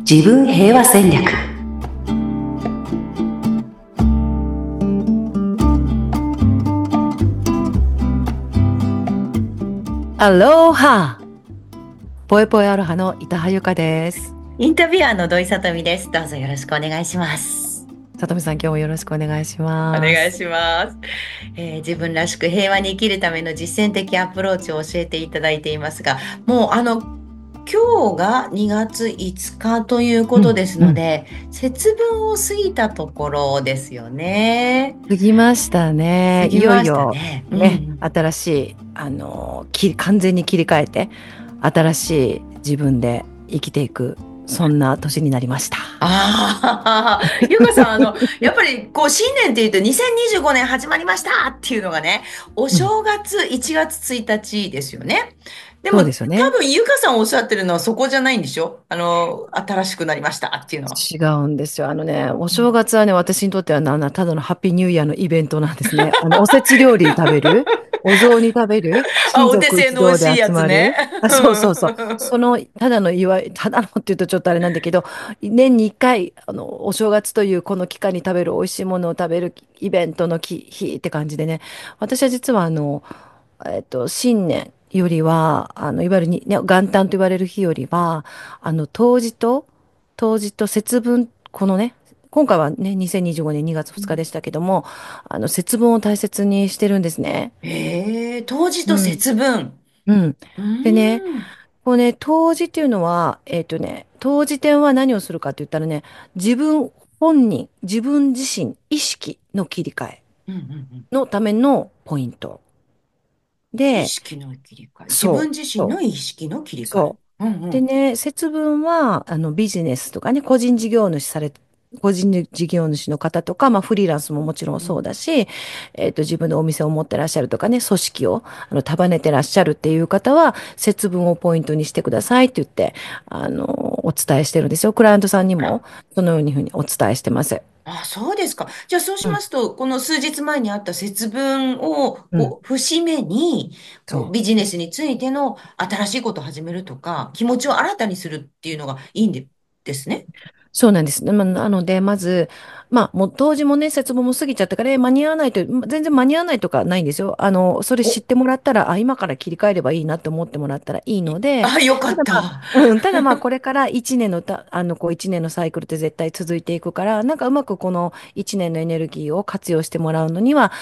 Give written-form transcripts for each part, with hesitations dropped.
自分平和戦略。アローハ、ぽえぽえアロハの板羽由香です。 インタビュアーの土井さとみです。どうぞよろしくお願いします。 さとみさん、今日もよろしくお願いします。 お願いします。自分らしく平和に生きるための実践的アプローチを教えていただいていますが、もう今日が2月5日というこうん、 とですうん。 ので、節分を過ぎたところですよね。 過ぎましたね。いよい過ぎましたよね。うね、 ん。 新しい、完全に切り替えて、新しい自分で生きていく、そんな年になりました。 ああ、ゆかさん、やっぱり、新年って言うと、2025年始まりましたっていうのがね、おうん、 正月1月1日ですよね。でも、 そうですよね。 多分、ゆかさんおっしゃってるのはそこじゃないんでしょ？新しくなりましたっていうのは。 違うんですよ。お正月はね、私にとってはただのハッピーニューイヤーのイベントなんですね。おせち料理食べる、お雑煮食べる、 あ、 親お手族一同で製の美味しいやつね。 集まる。あ、そうそうそう。ただの祝い、ただのって言うとちょっとあれなんだけど、年に一回、お正月というこの期間に食べる美味しいものを食べるイベントの日って感じでね、私は実は新年よりは、いわゆるね、元旦と言われる日よりは、当時と節分、このね、今回はね、2025年2月2日でしたけども、節分を大切にしてるんですね。 冬至とうん。 節分。 うん。 うでね、 ーん。 こうね、当時っていうのは、当時点は何をするかって言ったらね、自分自身、意識の切り替えうんうんうん。 のためのポイント。 意で、 識の切り替え。自分そう、 自身そう、 の意識の切り替え。 そう。 うんうん。 でね、節分は、ビジネスとかね、個人事業主の方とか、まあ、フリーランスももちろんそうだし、自分のお店を持ってらっしゃるとかね、組織を、束ねてらっしゃるっていう方は、節分をポイントにしてくださいって言って、お伝えしてるんですよ。クライアントさんにも、そのようにふうにお伝えしてます。 あ、そうですか。じゃあそうしうん。 ますと、この数日前にあった節分を、 うん。 節目に、 そう。 ビジネスについての新しいことを始めるとか、気持ちを新たにするっていうのがいいですね。 そうなんです。なので、まず、まあ、もう当時もね、節分も過ぎちゃったから、間に合わないと、全然間に合わないとかないんですよ。それお、 知ってもらったら、今から切り替えればいいなって思ってもらったらいいので、 あ、よかただまあ、 った。 ただまあ、これから1年のた、こう1年のサイクルって絶対続いていくから、なんかうまくこの1年のエネルギーを活用してもらうのには、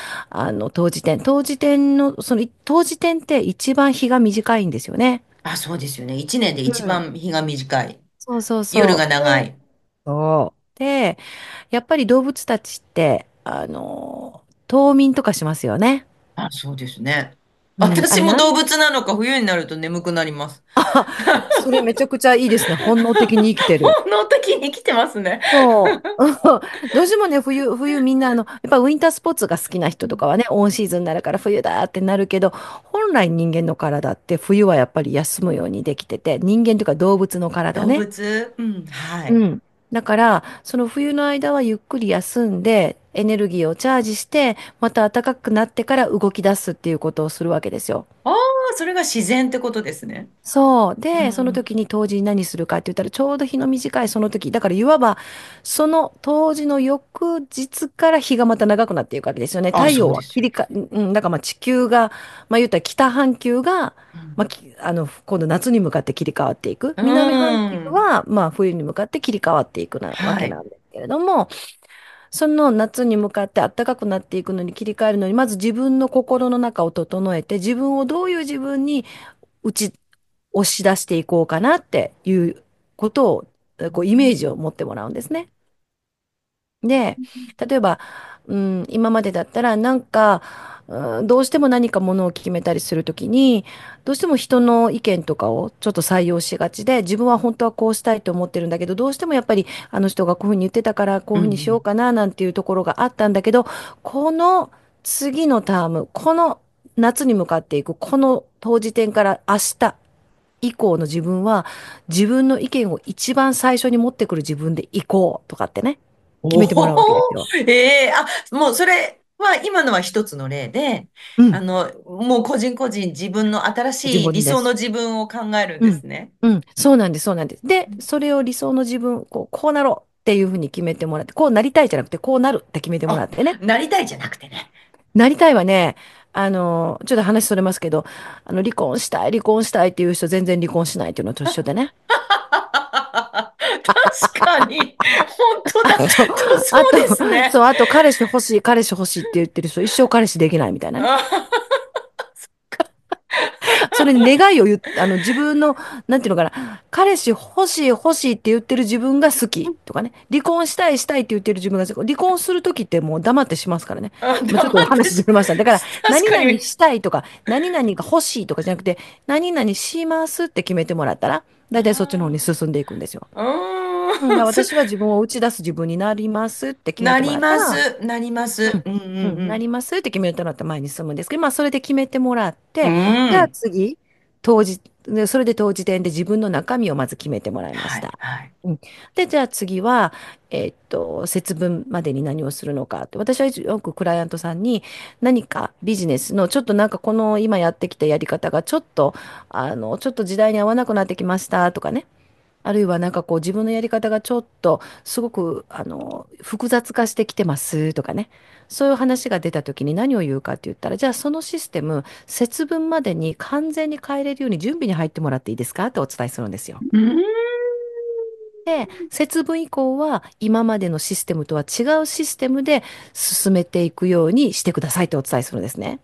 当時点って一番日が短いんですよね。 あ、そうですよね。一年でう一ん。 番日が短い。 そうそう夜がそう。 長い。 そう。で、やっぱり動物たちって、冬眠とかしますよね。 あ、そうですね。 うん、あれなん、 私も動物なのか冬になると眠くなります。 それめちゃくちゃいいですね。本能的に生きてる。 本能的に来てますね。 そう。どうしてもね、冬みんなやっぱウィンタースポーツが好きな人とかはね、オンシーズンになるから冬だってなるけど、本来人間の体って冬はやっぱり休むようにできてて、人間というか動物の体動ね。 物、うん、はい。 うん。だから、その冬の間はゆっくり休んで、エネルギーをチャージして、また暖かくなってから動き出すっていうことをするわけですよ。 ああ、それが自然ってことですね。 そう。で、そのうん。 時に冬至に何するかって言ったら、ちょうど日の短いその時。だから、いわば、その冬至の翌日から日がまた長くなっていくわけですよね。 あ、 太陽そうですよ。 は切りか、うん、だからまあ地球が、まあ言ったら北半球が、 うん。 まあ、今度夏に向かって切り替わっていく。 うー南半球ん。 は、まあ冬に向かって切り替わっていくわはい。 けなんですけれども、その夏に向かって暖かくなっていくのに切り替えるのに、まず自分の心の中を整えて、自分をどういう自分に打ち、押し出していこうかなっていうことを、こうイメージを持ってもらうんですね。で、例えば、今までだったら、どうしても何かものを決めたりするときに、どうしても人の意見とかをちょっと採用しがちで、自分は本当はこうしたいと思ってるんだけど、どうしてもやっぱりあの人がこういうふうに言ってたから、こういうふうにしよううん。 かな、なんていうところがあったんだけど、この次のターム、この夏に向かっていく、この当時点から明日以降の自分は、自分の意見を一番最初に持ってくる自分で行こうとかってね、決おめてもらうわけですお、 よ。 ええ、あ、もうそれ、 今のは一つの例で、 うん。 もう個人個人自分の新個人しい理想の個人です。 自分を考えるんうん。 ですね。 うん。そうなんです、そうなんです。で、それを理想の自分、こうなろうっていうふうに決めてもらって、こうなりたいじゃなくて、こうなるって決めてもらあ、 ってね。 なりたいじゃなくてね。 なりたいはね、ちょっと話それますけど、離婚したいっていう人全然離婚しないっていうのと一緒でね。 確かに。本当だ。 あと、 そうですね。 そう、あと彼氏欲しい、彼氏欲しいって言ってる人、一生彼氏できないみたいなね。 あ、 それに願いを自分の、なんていうのかな、彼氏欲しい欲しいって言ってる自分が好きとかね、離婚したいしたいって言ってる自分が好き、離婚するときってもう黙ってしますからね。まあ、ちょっと話ず黙ってし、 れました。だから、何々 確かに。 したいとか、何々が欲しいとかじゃなくて、何々しますって決めてもらったら、だいたいそっちの方にあ進んでいくんですよ。 あ、 うん、だからす、 私は自分を打ち出す自分になりますって決めなてもらったら、 ります、なります。うんうんなりますって決めたら前に進むんですけど、まあ、それで決めてもらっうて、じん。 ゃあうん。 次、それで当時点で自分の中身をまず決めてもらいまはい、 した。 はい。 うん、で、じゃあ次は、節分までに何をするのかって、私はよくクライアントさんに何かビジネスの、ちょっとなんかこの今やってきたやり方がちょっと時代に合わなくなってきましたとかね。あるいはなんかこう自分のやり方がちょっとすごく複雑化してきてますとかね。そういう話が出た時に何を言うかって言ったら、じゃあそのシステム、節分までに完全に変えれるように準備に入ってもらっていいですかってお伝えするんですよ。 うん。 で、節分以降は今までのシステムとは違うシステムで進めていくようにしてくださいってお伝えするんですね。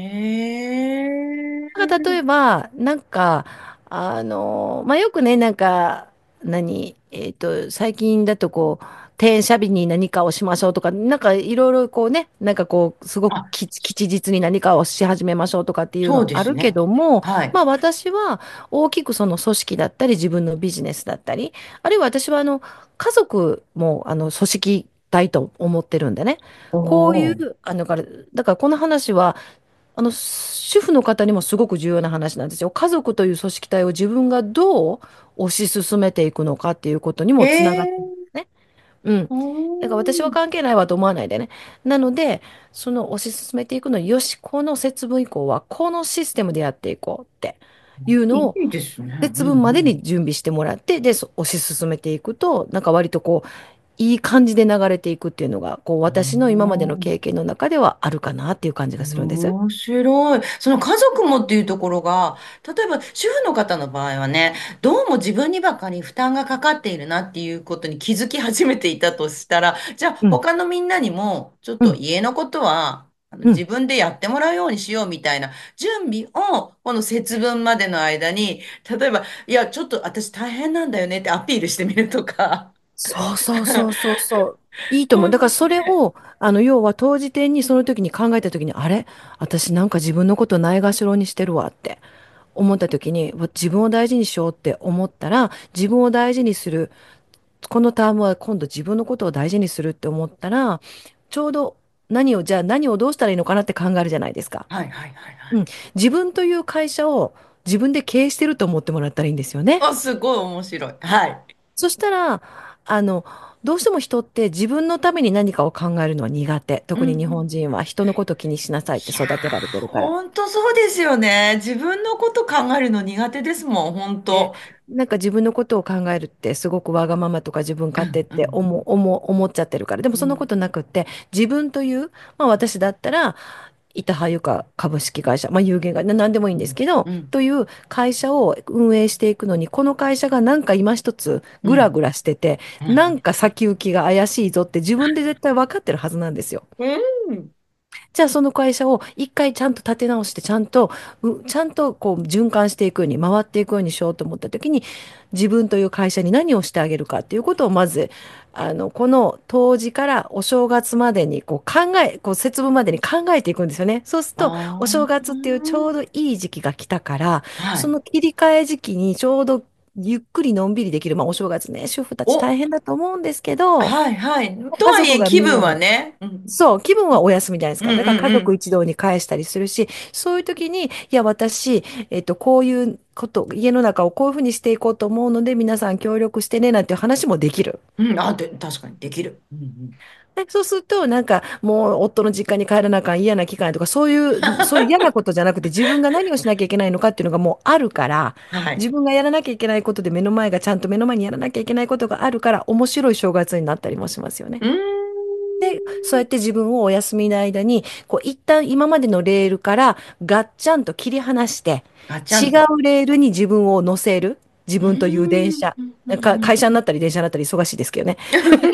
なんか例えええ、 ば、なんか、まあ、よくね、なんか、最近だとこう、転写日に何かをしましょうとか、なんかいろいろこうね、なんかこう、すごくあ、 吉日に何かをし始めましょうとかっていうそうのあるけですね。 ども、 はい。 まあ私は大きくその組織だったり、自分のビジネスだったり、あるいは私は家族も組織体と思ってるんでね、 おこういお。 う、だからこの話は、主婦の方にもすごく重要な話なんですよ。家族という組織体を自分がどう推し進めていくのかっていうことにえもつながってるんでえ、 すね。うん。 おだから私はー、 関係ないわと思わないでね。なので、その推し進めていくのに、よし、この節分以降はこのシステムでやっていこうっていうのをいいですね。うん節分までうん。 に準備してもらって、で、推し進めていくと、なんか割とこう、いい感じで流れていくっていうのが、こう、私の今までの経験の中ではあるかなっていう感じがするんです。 面白い。その家族もっていうところが、例えば主婦の方の場合はね、どうも自分にばかり負担がかかっているなっていうことに気づき始めていたとしたら、じゃあうん、 他のみんなにも、ちょっうん、 と家のことは、 うん。 自分でやってもらうようにしようみたいな準備を、この節分までの間に、例えば、いや、ちょっと私大変なんだよねってアピールしてみるとか。 そうそうそうそうそう。いいと思う。 そうでだからすね。 それを、要は当時点にその時に考えた時に、あれ私なんか自分のことないがしろにしてるわって思った時に、自分を大事にしようって思ったら、自分を大事にする。このタームは今度自分のことを大事にするって思ったら、ちょうどじゃあ何をどうしたらいいのかなって考えるじゃないですか。 はいはいはいはい。 うん。自分という会社を自分で経営してると思ってもらったらいいんですよね。 あ、すごい面白い。はい。 そしたら、あの、どうしても人って自分のために何かを考えるのは苦手。 うんう特に日本ん。 人は人のこと気にしなさいっていや育てられてー、 るから。 ほんとそうですよね。自分のこと考えるの苦手ですもん、ほんね、 と。 なんか自分のことを考えるってすごくわがままとか自分う勝手ってんうん思っちゃってるから。でもうん。 そんなことなくって、自分という、まあ私だったら、板羽ゆか株式会社、まあ有限会社、なんでもいいんですけど、 うん。 という会社を運営していくのに、この会社がなんか今一つうん。 グラグラしてて、なんか先行きが怪しいぞって自分で絶対分かってるはずなんですよ。 うん。うん。 じゃあその会社を一回ちゃんと立て直して、ちゃんとこう循環していくように、回っていくようにしようと思った時に、自分という会社に何をしてあげるかっていうことをまず、この当時からお正月までにこう節分までに考えていくんですよね。そうすると、お正あ月っていうちょうどいい時期が来たから、 あ。はい。 その切り替え時期にちょうどゆっくりのんびりできる。まあお正月ね、主婦たち大お、 変だと思うんですけど、 はいはい。とはいえ、 家族が気分みんなではね。うん。 そう、気分はお休みじゃないですか。 うんうだから家族ん一同に返したりするし、そういう時に、いや、私、こういうこと、家の中をこういうふうにしていこうと思うので、皆さん協力してね、なんていう話もできる。 うん。うん。あ、確かにできる。うんそうすると、なんか、もう夫の実家に帰らなあかん嫌な期間とか、そういう嫌なことじゃなくて、自分が何をしなきゃいけないのかっていうのがもうあるから、 はい。 自分がやらなきゃいけないことでちゃんと目の前にやらなきゃいけないことがあるから、面白い正月になったりもしますよね。 うーん。 で、そうやって自分をお休みの間に、一旦今までのレールからガッチャンと切り離して、 ガチャ違ンと。 うレールに自分を乗せる。自うー分という電ん。 車。 うんうんうん。 会社になったり電車になったり忙しいですけどね。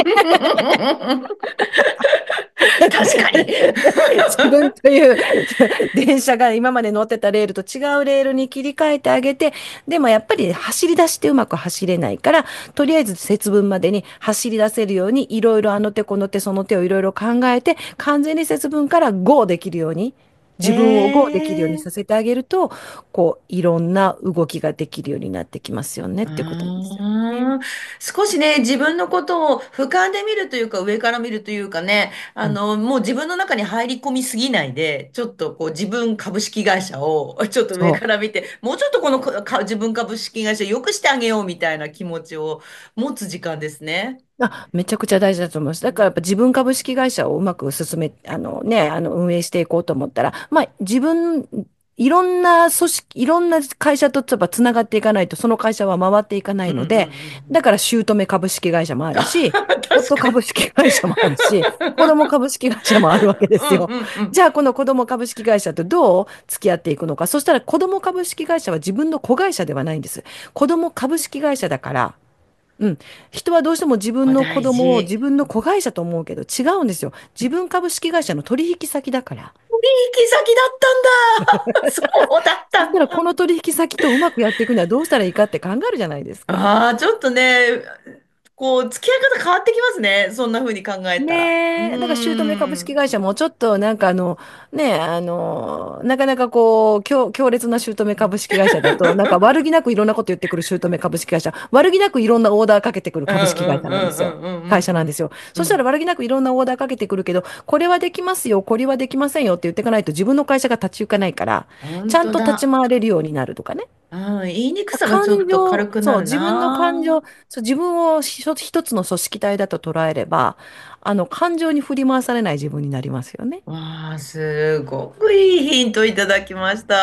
確かに。 自分という電車が今まで乗ってたレールと違うレールに切り替えてあげて、でもやっぱり走り出してうまく走れないから、とりあえず節分までに走り出せるように、いろいろあの手この手その手をいろいろ考えて、完全に節分から GO できるように、自分を GO できるようにさええ、 せてあげると、いろんな動きができるようになってきますよねうっていうことなんですよね。 ーん。少しね、自分のことを俯瞰で見るというか、上から見るというかね、 うん。 もう自分の中に入り込みすぎないで、ちょっとこう自分株式会社をちょっと上そう。 から見て、もうちょっとこの自分株式会社良くしてあげようみたいな気持ちを持つ時間ですね。 めちゃくちゃ大事だと思います。だからやっぱ自分株式会社をうまく進め、運営していこうと思ったら、いろんな組織、いろんな会社とやっぱつながっていかないと、その会社は回っていかなうんうんういので、だん。 から姑株式会社もあるし、夫確かに。 株式会社もあるし、子供株式会社もあるわけですうんよ。 うんうん。 じゃあ、この子供株式会社とどう付き合っていくのか。そしたら、子供株式会社は自分の子会社ではないんです。子供株式会社だから、うん。人はどうしても自分の子これ大事。 供を自分の子会社と思うけど違うんですよ。自分株式会社の取引先だから。 取引先だったんだ。そうだったんだ。 そしたらこの取引先とうまくやっていくにはどうしたらいいかって考えるじゃないですか。 ああ、ちょっとね、こう、付き合い方変わってきますね。そんな風に考えたら。うねえ、だから姑株ーん。 式会社もちょっとなんかなかなか強烈な姑株式会社だと、なんか悪気なくいろんなこと言ってくる姑株式会社、悪気なくいろんなオーダーかけてくるうんう株式会社んうんうなんですよ。 んうん会うん社なんですよ。そしたらうん。 悪気なくいろんなオーダーかけてくるけど、これはできますよ、これはできませんよって言っていかないと自分の会社が立ち行かないから、ち本ゃんと立ち当だ。 回れるようになるとかね。 うん、言いにくさがちょっと感情、そう、 軽くなる自分の感な。 情、そう、自分を一つの組織体だと捉えれば、感情に振り回されない自分になりますよね。 わあ、すごくいいヒントいただきました。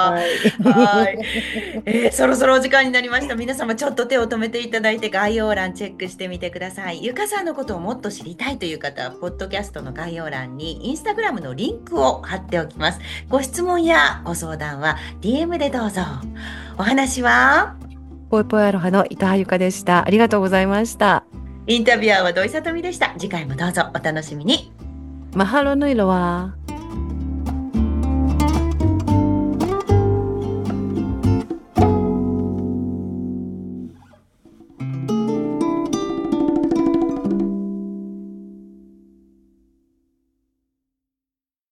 はい。 はい。そろそろお時間になりました。皆様ちょっと手を止めていただいて概要欄チェックしてみてください。ゆかさんのことをもっと知りたいという方は、ポッドキャストの概要欄にインスタグラムのリンクを貼っておきます。ご質問やご相談は DM でどうぞ。お話はぽいぽいアロハの伊藤あゆかでした。ありがとうございました。 インタビュアーは土井さとみでした。次回もどうぞお楽しみに。 マハロの色は